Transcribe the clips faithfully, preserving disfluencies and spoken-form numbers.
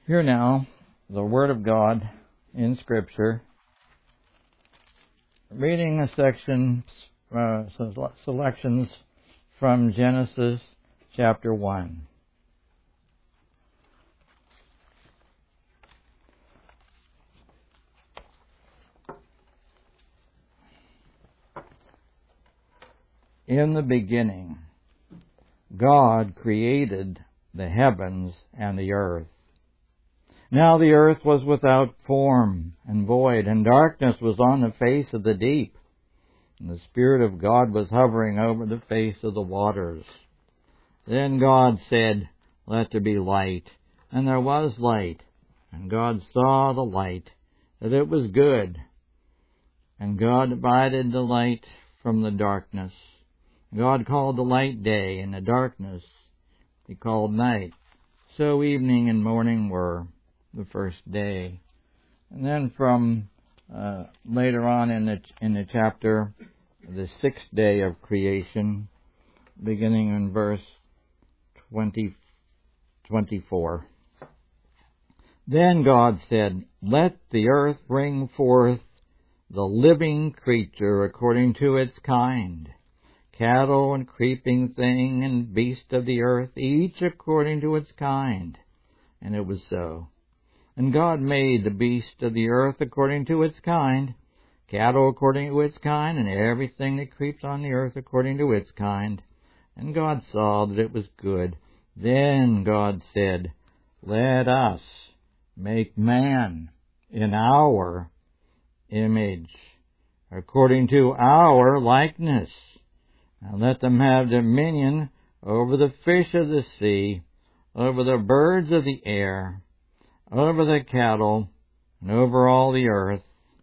Here now, the Word of God in Scripture, reading a section, uh, selections from Genesis chapter one. In the beginning, God created the heavens and the earth. Now the earth was without form and void, and darkness was on the face of the deep. And the Spirit of God was hovering over the face of the waters. Then God said, "Let there be light." And there was light. And God saw the light, that it was good. And God divided the light from the darkness. God called the light day, and the darkness He called night. So evening and morning were the first day. And then from uh, later on in the in the chapter, the sixth day of creation, beginning in verse twenty, twenty-four. Then God said, "Let the earth bring forth the living creature according to its kind, cattle and creeping thing and beast of the earth, each according to its kind." And it was so. And God made the beast of the earth according to its kind, cattle according to its kind, and everything that creeps on the earth according to its kind. And God saw that it was good. Then God said, "Let us make man in our image, according to our likeness. And let them have dominion over the fish of the sea, over the birds of the air, over the cattle, and over all the earth,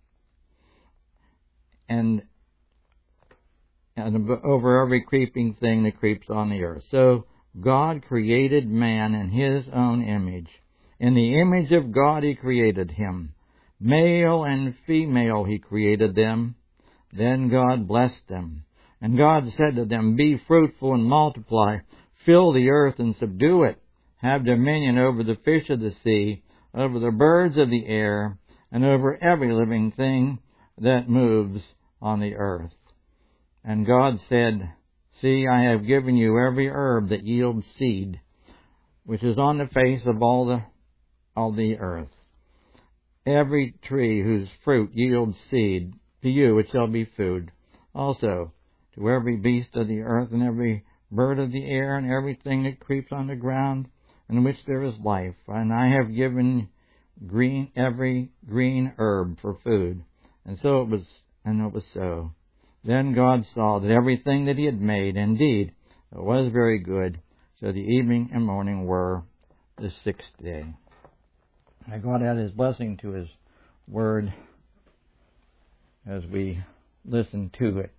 and, and over every creeping thing that creeps on the earth." So God created man in His own image. In the image of God He created him. Male and female He created them. Then God blessed them. And God said to them, "Be fruitful and multiply, fill the earth and subdue it, have dominion over the fish of the sea, over the birds of the air, and over every living thing that moves on the earth." And God said, "See, I have given you every herb that yields seed, which is on the face of all the, all the earth. Every tree whose fruit yields seed, to you it shall be food. Also, to every beast of the earth and every bird of the air and everything that creeps on the ground, in which there is life. And I have given green every green herb for food." And so it was, and it was so. Then God saw that everything that He had made, indeed, it was very good. So the evening and morning were the sixth day. May God add His blessing to His word as we listen to it.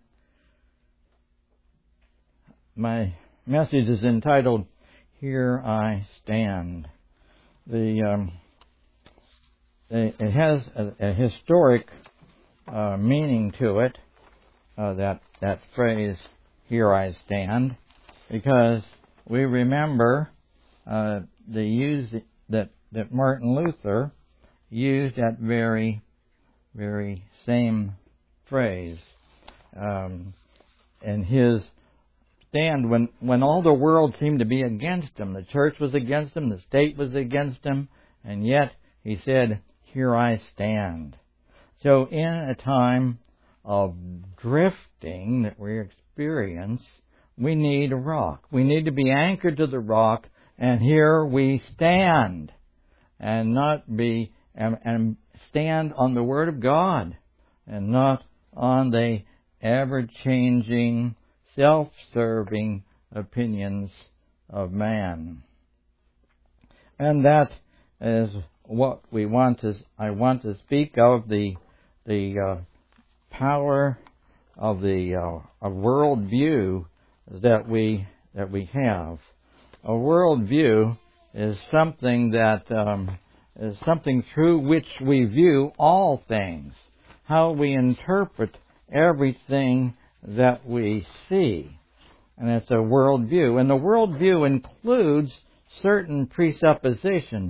My message is entitled, "Here I Stand." The um, it has a, a historic uh, meaning to it, uh, that that phrase, "Here I stand," because we remember uh, the use that that Martin Luther used that very very same phrase um, in his stand when, when all the world seemed to be against him. The church was against him, the state was against him, and yet he said, "Here I stand." So in a time of drifting that we experience, we need a rock. We need to be anchored to the rock, and here we stand, and not be and, and stand on the Word of God, and not on the ever-changing, self-serving opinions of man. And that is what we want to, I want to speak of, the the uh, power of the uh, a worldview that we that we have. A worldview is something that um, is something through which we view all things, how we interpret everything that we see. And it's a worldview. And the worldview includes certain presuppositions,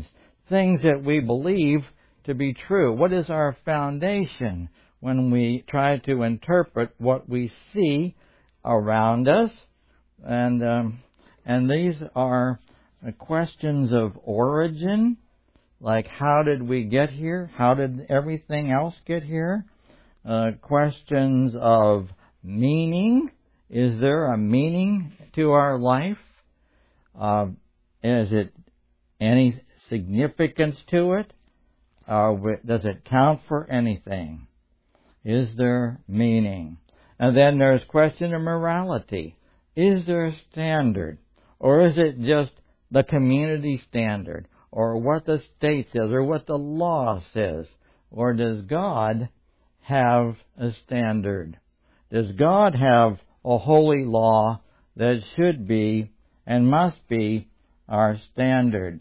things that we believe to be true? What is our foundation when we try to interpret what we see around us? And um, and these are questions of origin, like how did we get here? How did everything else get here? Uh, questions of meaning. Is there a meaning to our life? Uh, is it any significance to it? Uh, does it count for anything? Is there meaning? And then there's question of morality. Is there a standard? Or is it just the community standard? Or what the state says? Or what the law says? Or does God have a standard? Does God have a holy law that should be and must be our standard?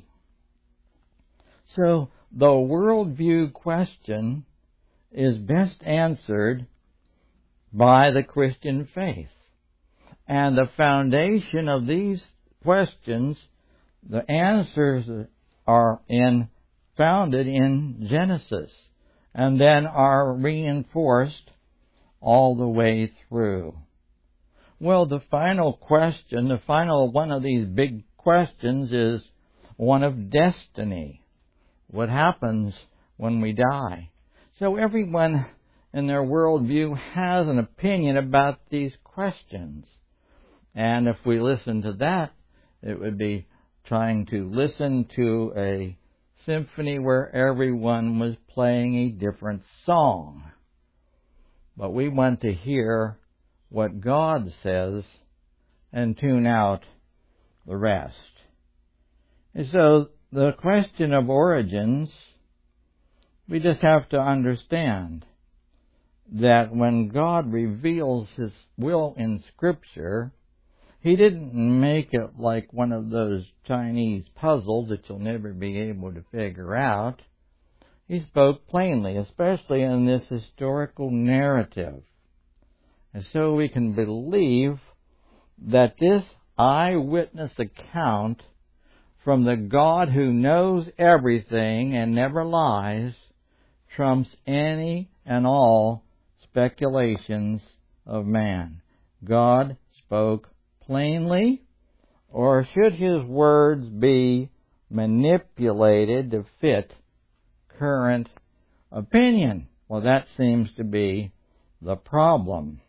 So the worldview question is best answered by the Christian faith. And the foundation of these questions, the answers are in, founded in Genesis, and then are reinforced all the way through. Well, the final question, the final one of these big questions is one of destiny. What happens when we die? So everyone in their worldview has an opinion about these questions. And if we listen to that, it would be trying to listen to a symphony where everyone was playing a different song. But we want to hear what God says and tune out the rest. And so the question of origins, we just have to understand that when God reveals His will in Scripture, He didn't make it like one of those Chinese puzzles that you'll never be able to figure out. He spoke plainly, especially in this historical narrative. And so we can believe that this eyewitness account from the God who knows everything and never lies trumps any and all speculations of man. God spoke plainly, or should His words be manipulated to fit current opinion? Well, that seems to be the problem.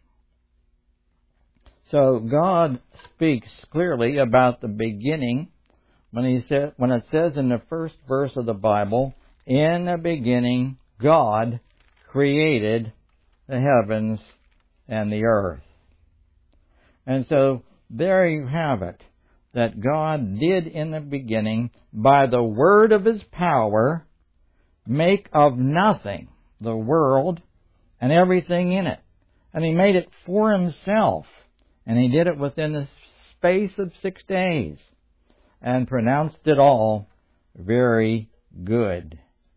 So God speaks clearly about the beginning when He said, when it says in the first verse of the Bible, "In the beginning God created the heavens and the earth." And so there you have it, that God did in the beginning, by the word of His power, make of nothing the world and everything in it. And He made it for Himself. And He did it within the space of six days and pronounced it all very good.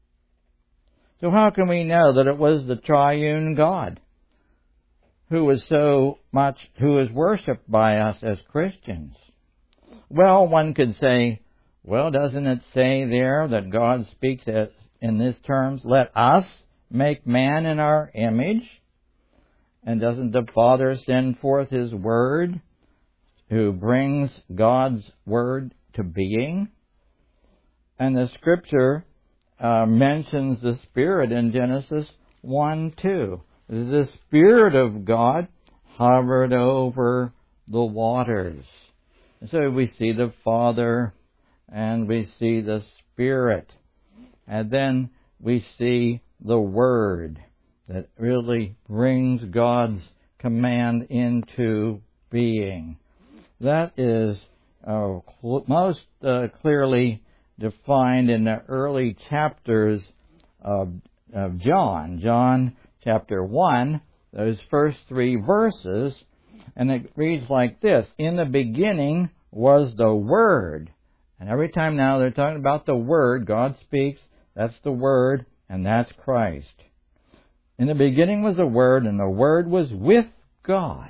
So how can we know that it was the triune God who was so much, who is worshipped by us as Christians? Well, one could say, well, doesn't it say there that God speaks in these terms, "Let us make man in our image"? And doesn't the Father send forth His Word, who brings God's Word to being? And the Scripture uh, mentions the Spirit in Genesis one two. The Spirit of God hovered over the waters. And so we see the Father and we see the Spirit. And then we see the Word that really brings God's command into being. That is uh, cl- most uh, clearly defined in the early chapters of, of John. John chapter one, those first three verses, and it reads like this: "In the beginning was the Word." And every time now they're talking about the Word, God speaks, that's the Word, and that's Christ. "In the beginning was the Word, and the Word was with God.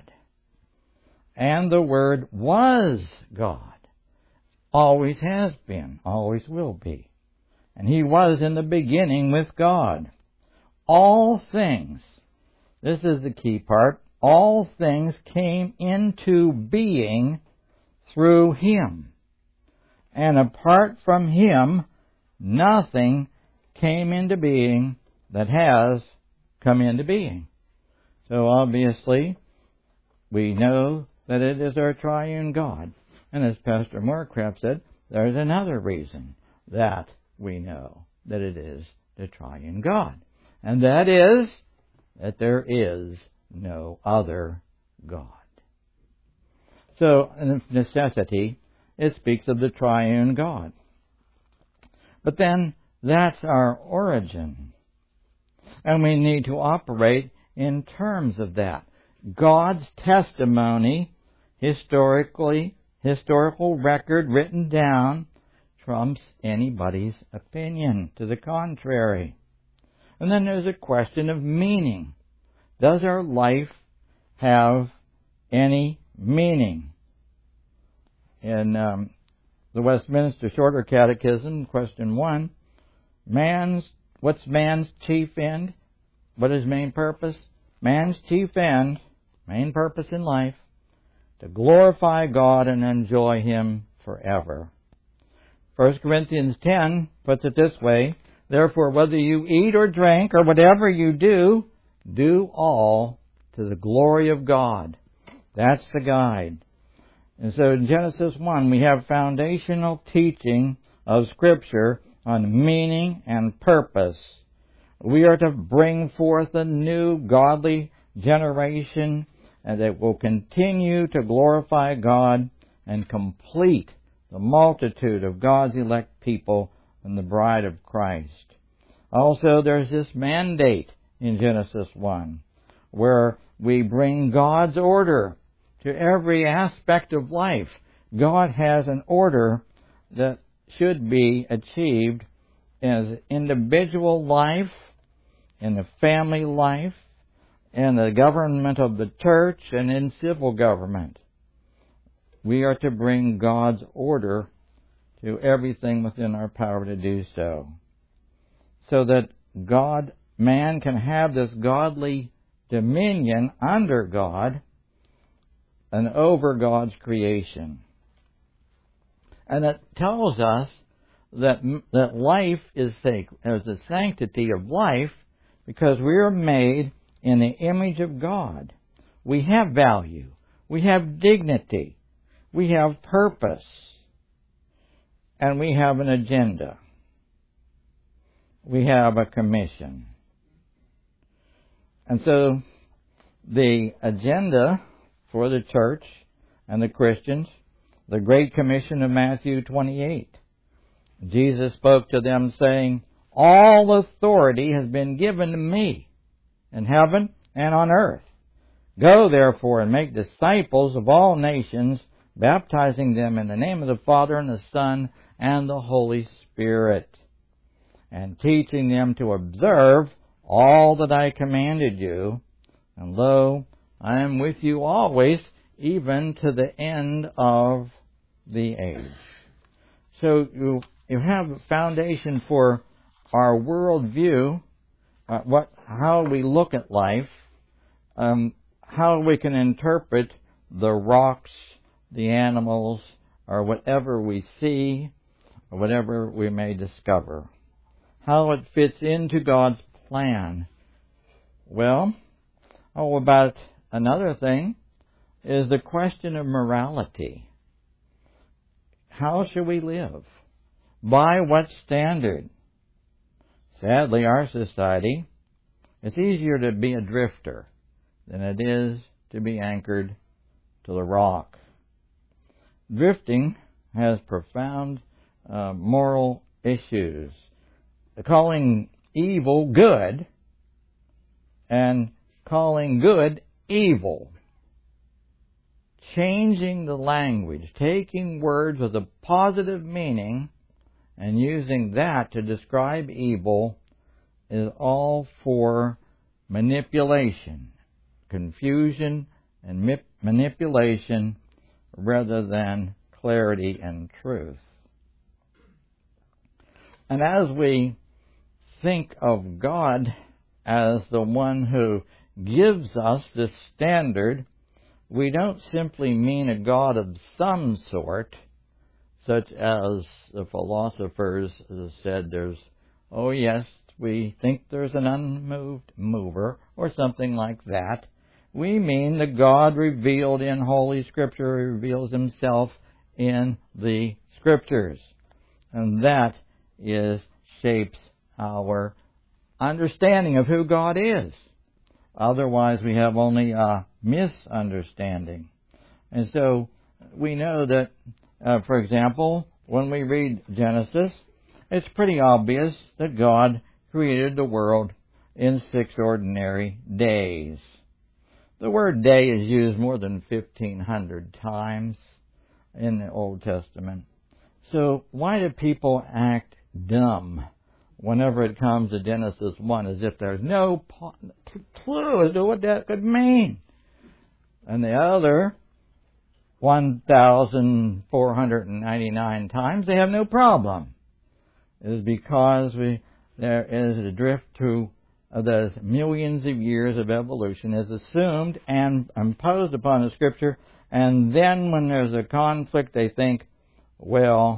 And the Word was God." Always has been, always will be. and He was in the beginning with God. All things, this is the key part, all things came into being through Him. And apart from Him, nothing came into being that has come into being. So obviously, we know that it is our triune God. And as Pastor Moorcraft said, there's another reason that we know that it is the triune God. And that is that there is no other God. So, in necessity, it speaks of the triune God. But then, that's our origin. And we need to operate in terms of that. God's testimony, historically, historical record written down, trumps anybody's opinion to the contrary. And then there's a question of meaning. Does our life have any meaning? In um, the Westminster Shorter Catechism, question one, man's what's man's chief end? What is main purpose? Man's chief end, main purpose in life, to glorify God and enjoy Him forever. First Corinthians ten puts it this way, therefore whether you eat or drink or whatever you do, do all to the glory of God. That's the guide. And so in Genesis one we have foundational teaching of Scripture on meaning and purpose. We are to bring forth a new godly generation and that will continue to glorify God and complete the multitude of God's elect people and the bride of Christ. Also, there's this mandate in Genesis one where we bring God's order to every aspect of life. God has an order that should be achieved in individual life, in the family life, in the government of the church, and in civil government. We are to bring God's order to everything within our power to do so, so that God, man can have this godly dominion under God and over God's creation. And it tells us that that life is sacred, there's the sanctity of life, because we are made in the image of God. We have value. We have dignity. We have purpose. And we have an agenda. We have a commission. And so the agenda for the church and the Christians, the Great Commission of Matthew twenty-eight. Jesus spoke to them saying, all authority has been given to me in heaven and on earth. Go therefore and make disciples of all nations, baptizing them in the name of the Father and the Son and the Holy Spirit, and teaching them to observe all that I commanded you. And lo, I am with you always, even to the end of the age. So you, you have a foundation for our worldview, uh, what, how we look at life, um, how we can interpret the rocks, the animals, or whatever we see, or whatever we may discover. How it fits into God's plan. Well, oh, about another thing is the question of morality. How should we live? By what standard? Sadly, our society, it's easier to be a drifter than it is to be anchored to the rock. Drifting has profound uh, moral issues. Calling evil good and calling good evil. Changing the language, taking words with a positive meaning and using that to describe evil is all for manipulation, confusion and mip- manipulation rather than clarity and truth. And as we think of God as the one who gives us this standard, we don't simply mean a God of some sort, such as the philosophers said there's, oh yes, we think there's an unmoved mover, or something like that. We mean the God revealed in Holy Scripture, who reveals Himself in the Scriptures. And that is shapes our understanding of who God is. Otherwise, we have only a misunderstanding. And so we know that, uh, for example, when we read Genesis, it's pretty obvious that God created the world in six ordinary days. The word day is used more than fifteen hundred times in the Old Testament. So why do people act dumb whenever it comes to Genesis one, as if there's no clue as to what that could mean? And the other one thousand four hundred ninety-nine times, they have no problem. It is because we there is a drift to uh, the millions of years of evolution is assumed and imposed upon the Scripture, and then when there's a conflict, they think, well,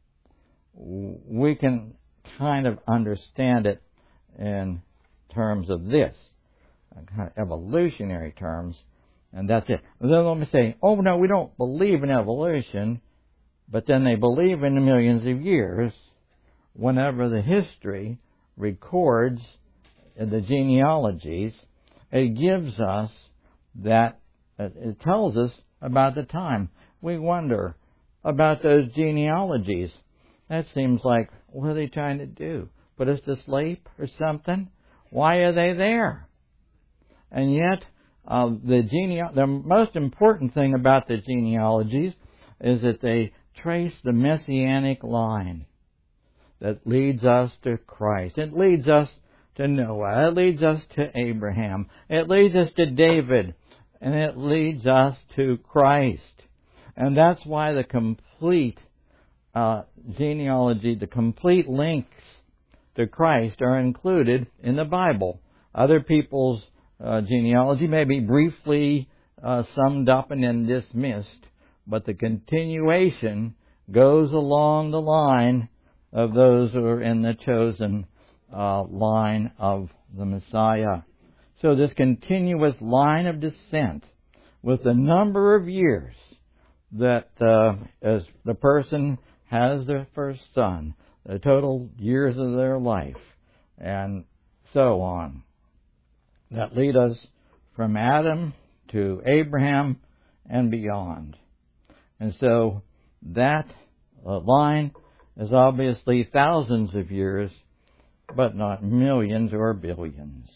we can kind of understand it in terms of this, kind of evolutionary terms, and that's it. And then let me say, oh no, we don't believe in evolution, but then they believe in the millions of years. Whenever the history records the genealogies, it gives us that, it tells us about the time. We wonder about those genealogies. That seems like, what are they trying to do? Put us to sleep or something? Why are they there? And yet, uh, the genea- the most important thing about the genealogies is that they trace the messianic line that leads us to Christ. It leads us to Noah. It leads us to Abraham. It leads us to David. And it leads us to Christ. And that's why the complete uh, genealogy, the complete links to Christ are included in the Bible. Other people's uh, genealogy may be briefly uh, summed up and then dismissed, but the continuation goes along the line of those who are in the chosen uh, line of the Messiah. So this continuous line of descent with the number of years that uh, as the person has their first son, the total years of their life, and so on, that lead us from Adam to Abraham and beyond. And so that uh, line is obviously thousands of years, but not millions or billions.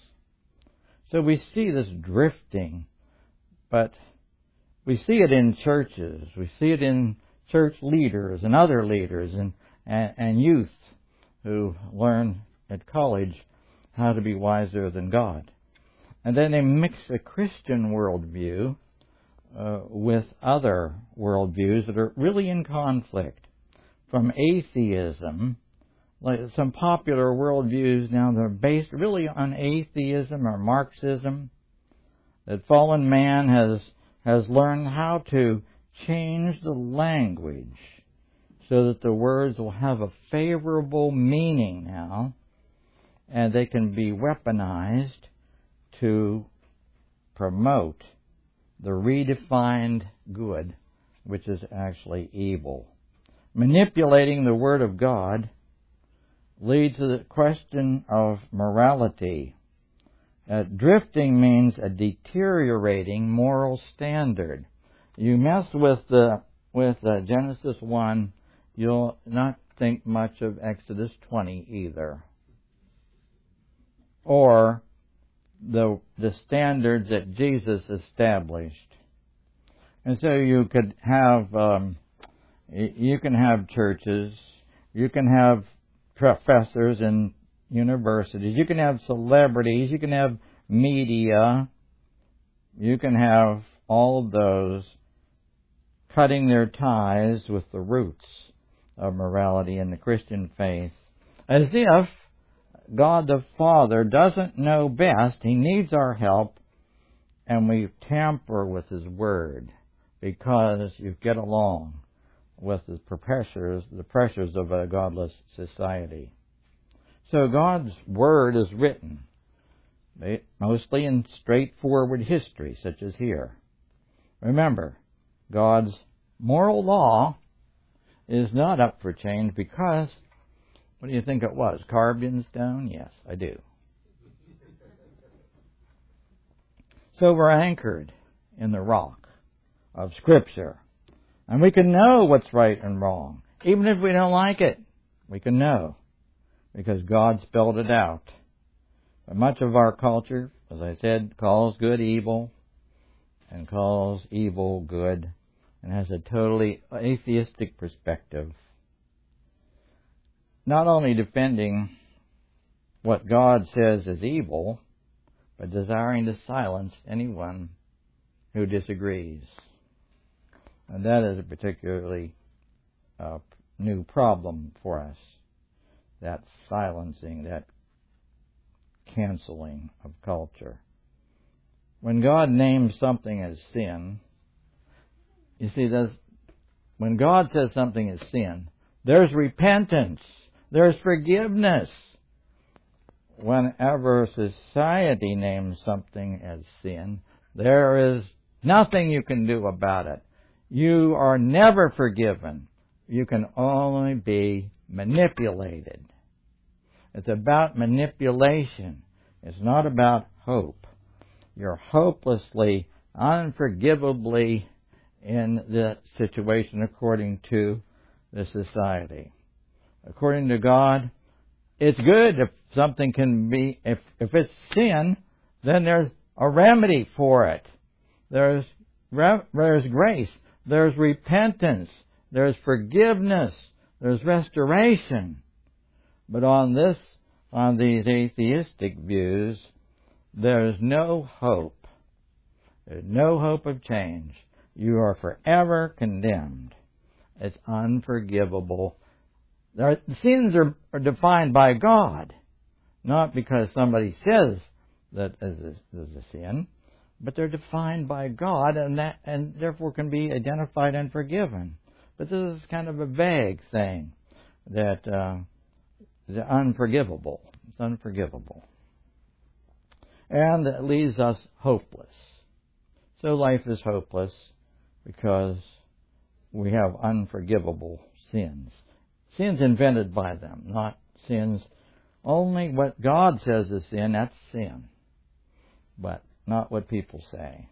So we see this drifting, but we see it in churches. We see it in church leaders and other leaders and, and, and youth who learn at college how to be wiser than God. And then they mix a Christian worldview uh, with other worldviews that are really in conflict. From atheism, like some popular worldviews now, they're based really on atheism or Marxism, that fallen man has has learned how to change the language so that the words will have a favorable meaning now, and they can be weaponized to promote the redefined good, which is actually evil. Manipulating the Word of God leads to the question of morality. Uh, drifting means a deteriorating moral standard. You mess with the with uh, Genesis one, you'll not think much of Exodus twenty either, or the the standards that Jesus established. And so you could have um, you can have churches, you can have professors in universities, you can have celebrities, you can have media, you can have all of those cutting their ties with the roots of morality in the Christian faith. As if God the Father doesn't know best. He needs our help, and we tamper with His Word because you get along with the pressures, the pressures of a godless society. So God's Word is written, mostly in straightforward history, such as here. Remember, God's moral law is not up for change because, what do you think it was? Carved in stone? Yes, I do. So we're anchored in the rock of Scripture. And we can know what's right and wrong. Even if we don't like it, we can know. Because God spelled it out. But much of our culture, as I said, calls good evil and calls evil good and has a totally atheistic perspective. Not only defending what God says is evil, but desiring to silence anyone who disagrees. And that is a particularly uh, new problem for us, that silencing, that canceling of culture. When God names something as sin, you see, there's, when God says something is sin, there's repentance, there's forgiveness. Whenever society names something as sin, there is nothing you can do about it. You are never forgiven. You can only be manipulated. It's about manipulation. It's not about hope. You're hopelessly, unforgivably in the situation according to the society. According to God, it's good if something can be, if, if it's sin, then there's a remedy for it. There's, there's grace. There's repentance. There's forgiveness. There's restoration. But on this, on these atheistic views, there's no hope. There's no hope of change. You are forever condemned. It's unforgivable. Their sins are, are defined by God, not because somebody says that is a, is a sin, but they're defined by God, and that, and therefore can be identified and forgiven. But this is kind of a vague thing that uh, is unforgivable. It's unforgivable, and it leaves us hopeless. So life is hopeless because we have unforgivable sins. Sins invented by them, not sins. Only what God says is sin, that's sin. But not what people say.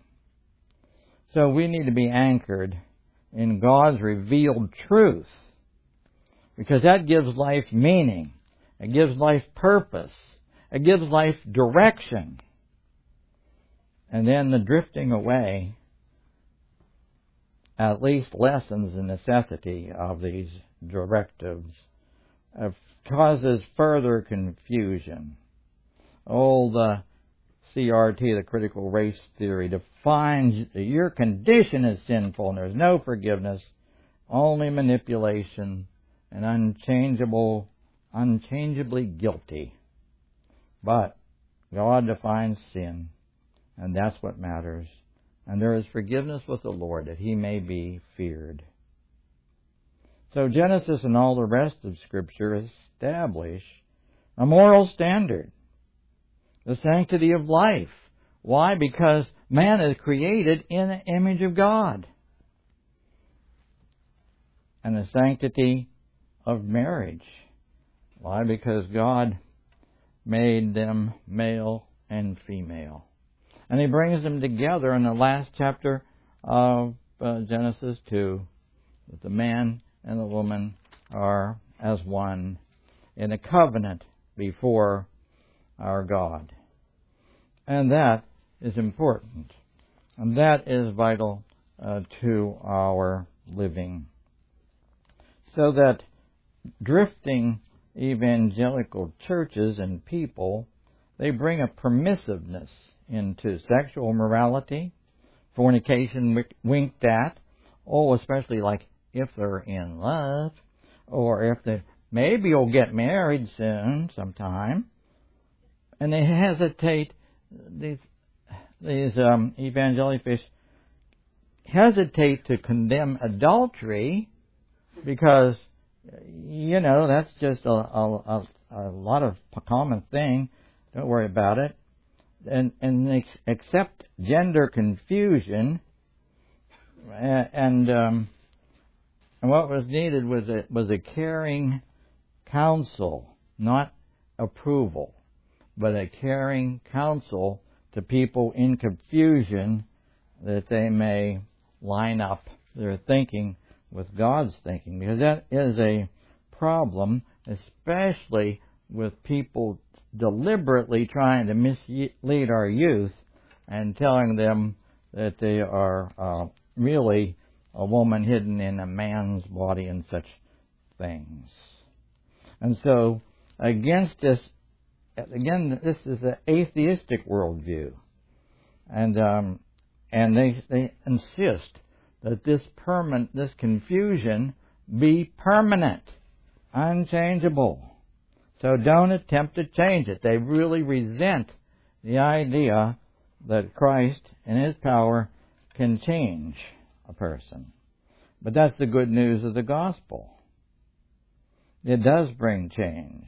So we need to be anchored in God's revealed truth, because that gives life meaning. It gives life purpose. It gives life direction. And then the drifting away at least lessens the necessity of these directives. It causes further confusion. Oh, the C R T, the critical race theory, defines that your condition as sinful and there's no forgiveness, only manipulation, and unchangeable, unchangeably guilty. But God defines sin, and that's what matters. And there is forgiveness with the Lord, that He may be feared. So Genesis and all the rest of Scripture establish a moral standard, the sanctity of life. Why? Because man is created in the image of God. And the sanctity of marriage. Why? Because God made them male and female. And He brings them together in the last chapter of uh, Genesis two, that the man and the woman are as one in a covenant before our God. And that is important. And that is vital uh, to our living. So that drifting evangelical churches and people, they bring a permissiveness into sexual morality, fornication winked at, oh, especially like if they're in love, or if they maybe you'll get married soon, sometime. And they hesitate, these, these um, evangelifish hesitate to condemn adultery because, you know, that's just a, a, a lot of common thing. Don't worry about it. And, and they accept gender confusion. And, um, and what was needed was a, was a caring counsel, not approval, but a caring counsel to people in confusion that they may line up their thinking with God's thinking, because that is a problem, especially with people deliberately trying to mislead our youth and telling them that they are uh, really a woman hidden in a man's body and such things. And so, against this, again, this is an atheistic worldview, and um, and they they insist that this permanent, this confusion be permanent, unchangeable. So don't attempt to change it. They really resent the idea that Christ, in His power, can change a person. But that's the good news of the gospel. It does bring change.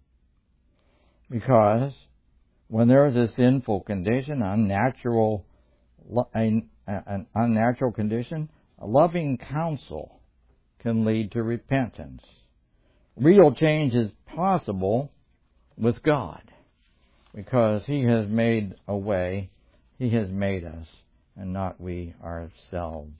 Because when there is a sinful condition, unnatural, an unnatural condition, a loving counsel can lead to repentance. Real change is possible with God because He has made a way. He has made us and not we ourselves.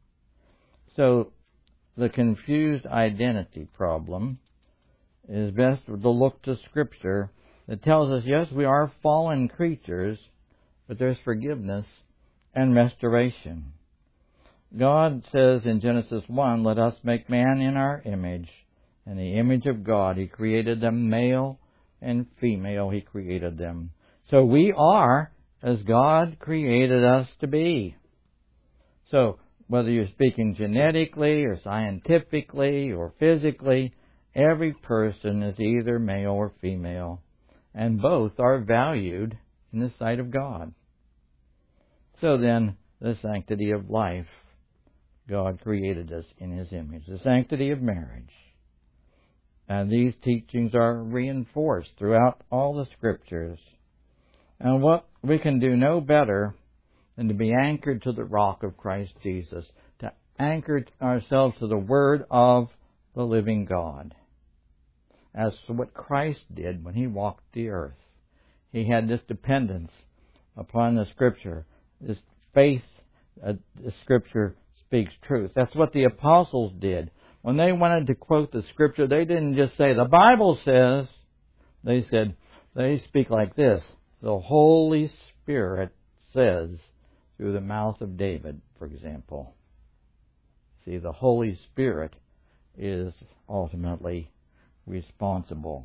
So the confused identity problem is best to look to Scripture that tells us, yes, we are fallen creatures, but there's forgiveness and restoration. God says in Genesis one, let us make man in our image. In the image of God, He created them, male and female, He created them. So we are as God created us to be. So whether you're speaking genetically or scientifically or physically, every person is either male or female, and both are valued in the sight of God. So then, the sanctity of life, God created us in His image. The sanctity of marriage. And these teachings are reinforced throughout all the Scriptures. And what we can do no better than to be anchored to the rock of Christ Jesus, to anchor ourselves to the Word of the living God. As to what Christ did when He walked the earth. He had this dependence upon the Scripture, this faith that the Scripture speaks truth. That's what the apostles did. When they wanted to quote the Scripture, they didn't just say, the Bible says. They said, they speak like this. The Holy Spirit says, through the mouth of David, for example. See, the Holy Spirit is ultimately responsible.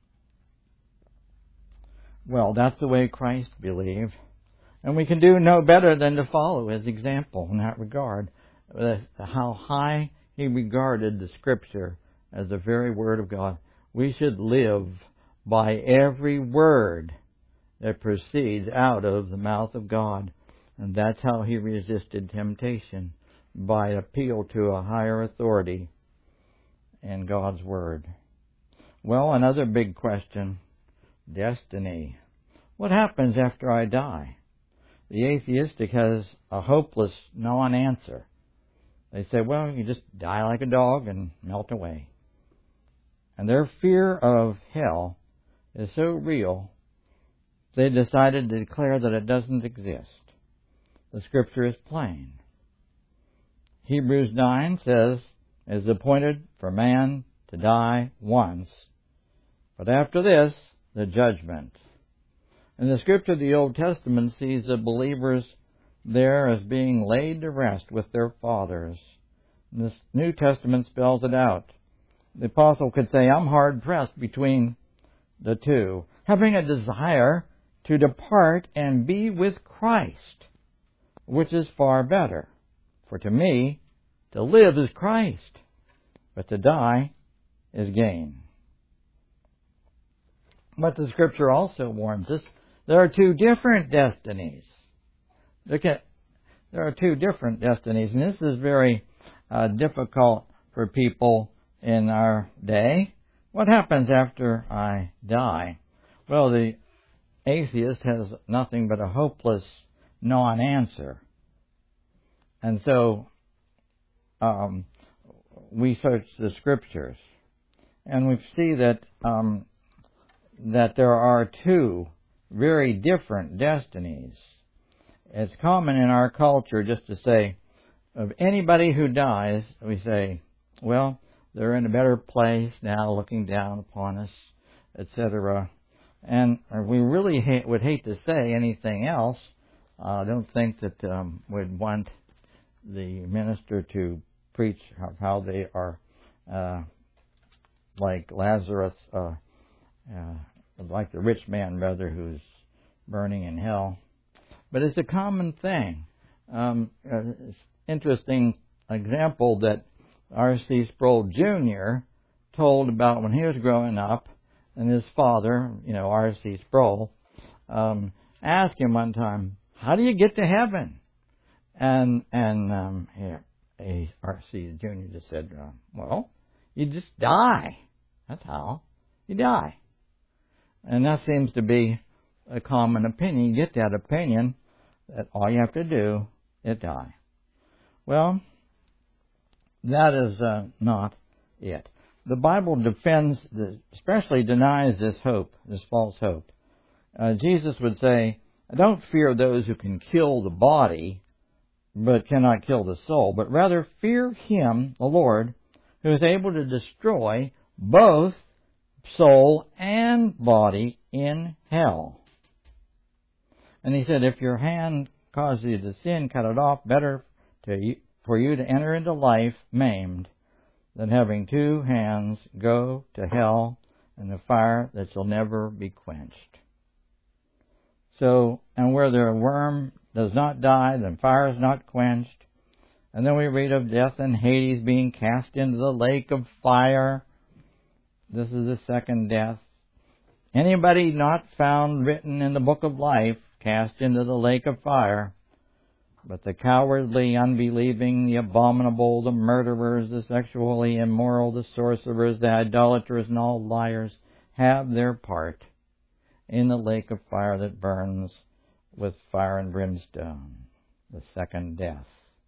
Well, that's the way Christ believed. And we can do no better than to follow His example in that regard. How high He regarded the Scripture as the very Word of God. We should live by every word that proceeds out of the mouth of God. And that's how He resisted temptation, by appeal to a higher authority in God's Word. Well, another big question, destiny. What happens after I die? The atheistic has a hopeless non-answer. They say, well, you just die like a dog and melt away. And their fear of hell is so real, they decided to declare that it doesn't exist. The Scripture is plain. Hebrews nine says, it is appointed for man to die once, but after this, the judgment. And the Scripture of the Old Testament sees the believers there as being laid to rest with their fathers. And this New Testament spells it out. The apostle could say, I'm hard-pressed between the two, having a desire to depart and be with Christ, which is far better. For to me, to live is Christ, but to die is gain. But the Scripture also warns us there are two different destinies. Look at, there are two different destinies, and this is very uh, difficult for people in our day. What happens after I die? Well, the atheist has nothing but a hopeless non-answer. And so um, we search the Scriptures, and we see that um, that there are two very different destinies. It's common in our culture just to say, of anybody who dies, we say, well, they're in a better place now, looking down upon us, et cetera. And we really hate, would hate to say anything else. I uh, don't think that um, we'd want the minister to preach of how they are uh, like Lazarus, uh, uh, like the rich man, rather, who's burning in hell. But it's a common thing. Um, uh, it's interesting example that R C Sproul Junior told about when he was growing up, and his father, you know, R C Sproul, um, asked him one time, "How do you get to heaven?" And and um, yeah, R C Junior just said, uh, "Well, you just die. That's how. You die." And that seems to be a common opinion. You get that opinion that all you have to do is die. Well, that is uh, not it. The Bible defends, the, especially denies this hope, this false hope. Uh, Jesus would say, "Don't fear those who can kill the body, but cannot kill the soul, but rather fear Him, the Lord, who is able to destroy both soul and body in hell." And He said, "If your hand causes you to sin, cut it off. Better to you, for you to enter into life maimed than having two hands go to hell and the fire that shall never be quenched." So, and where the worm does not die, then fire is not quenched. And then we read of death and Hades being cast into the lake of fire. This is the second death. Anybody not found written in the book of life cast into the lake of fire. But the cowardly, unbelieving, the abominable, the murderers, the sexually immoral, the sorcerers, the idolaters, and all liars have their part in the lake of fire that burns with fire and brimstone, the second death.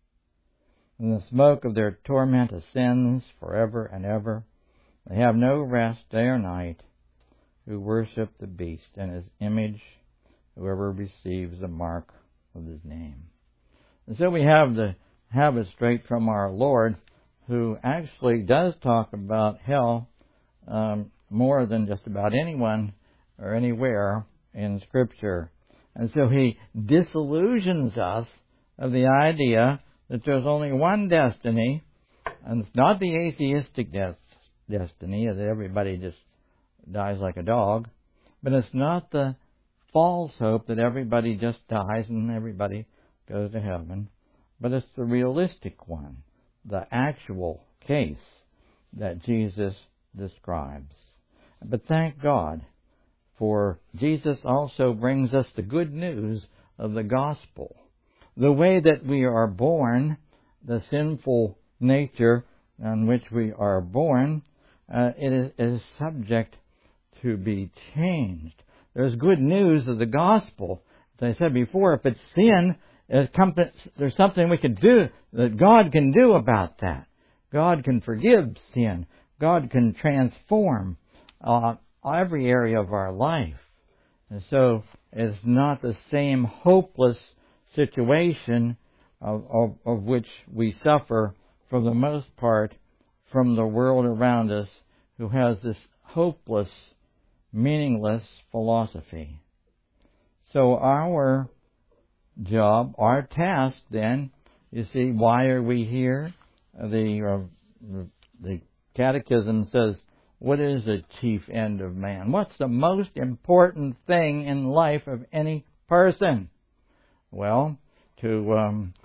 And the smoke of their torment ascends forever and ever. They have no rest day or night who worship the beast and his image, whoever receives the mark of his name. And so we have the have it straight from our Lord, who actually does talk about hell um, more than just about anyone or anywhere in Scripture. And so He disillusions us of the idea that there's only one destiny, and it's not the atheistic des- destiny that everybody just dies like a dog, but it's not the false hope that everybody just dies and everybody goes to heaven, but it's the realistic one, the actual case that Jesus describes. But thank God, for Jesus also brings us the good news of the gospel. The way that we are born, the sinful nature on which we are born, uh, it is, is subject to be changed. There's good news of the gospel. As I said before, if it's sin, there's something we can do, that God can do about that. God can forgive sin. God can transform uh, every area of our life. And so it's not the same hopeless situation of, of, of which we suffer for the most part from the world around us, who has this hopeless, meaningless philosophy. So our job, our task then, you see, why are we here? The, uh, the Catechism says, what is the chief end of man? What's the most important thing in life of any person? Well, to um,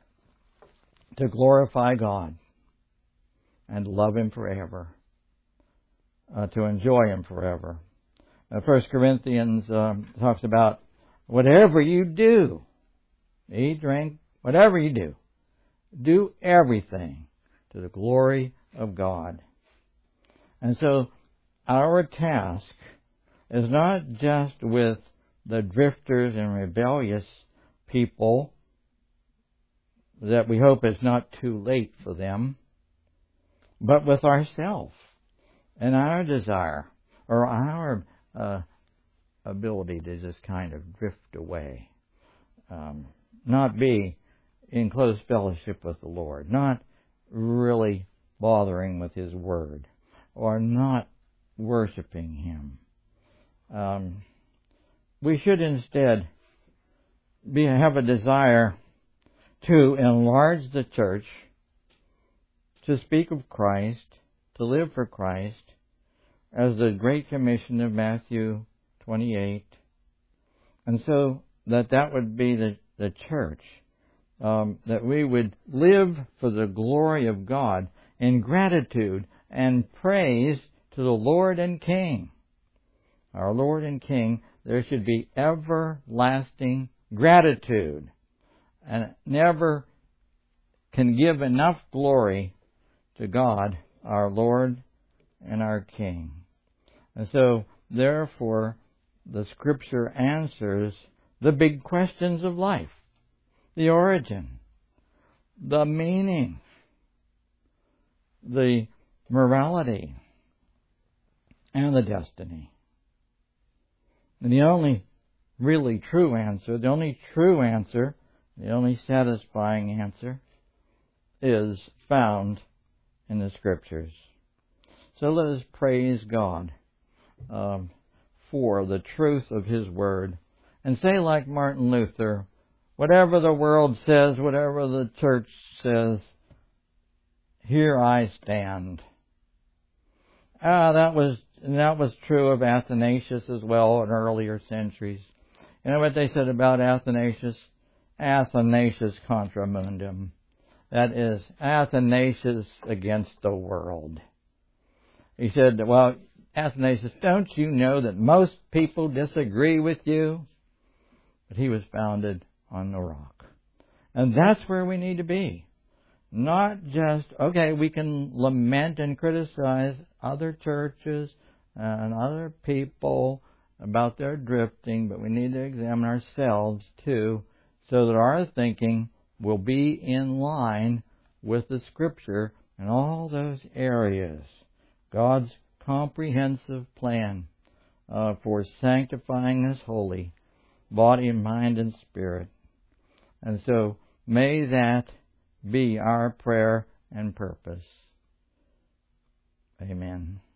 to glorify God and love Him forever, uh, to enjoy Him forever. Uh, First Corinthians um, talks about whatever you do, eat, drink, whatever you do, do everything to the glory of God. And so our task is not just with the drifters and rebellious people, that we hope is not too late for them, but with ourselves and our desire or our uh, ability to just kind of drift away, um, not be in close fellowship with the Lord, not really bothering with His Word, or not worshiping Him. Um, we should instead be, have a desire to enlarge the church, to speak of Christ, to live for Christ, as the Great Commission of Matthew twenty-eight, and so that that would be the, the church, um, that we would live for the glory of God in gratitude and praise to the Lord and King. Our Lord and King, there should be everlasting gratitude, and never can give enough glory to God, our Lord and our King. And so, therefore, the Scripture answers the big questions of life: the origin, the meaning, the morality, and the destiny. And the only really true answer, the only true answer, the only satisfying answer, is found in the Scriptures. So let us praise God um, for the truth of His Word, and say like Martin Luther, whatever the world says, whatever the church says, here I stand. Ah, that was and that was true of Athanasius as well in earlier centuries. You know what they said about Athanasius? Athanasius contra mundum. That is, Athanasius against the world. He said, well, Athanasius, don't you know that most people disagree with you? But he was founded on the rock. And that's where we need to be. Not just, okay, we can lament and criticize other churches and other people about their drifting, but we need to examine ourselves too, so that our thinking will be in line with the Scripture in all those areas. God's comprehensive plan uh, for sanctifying us holy, body, mind, and spirit. And so may that be our prayer and purpose. Amen.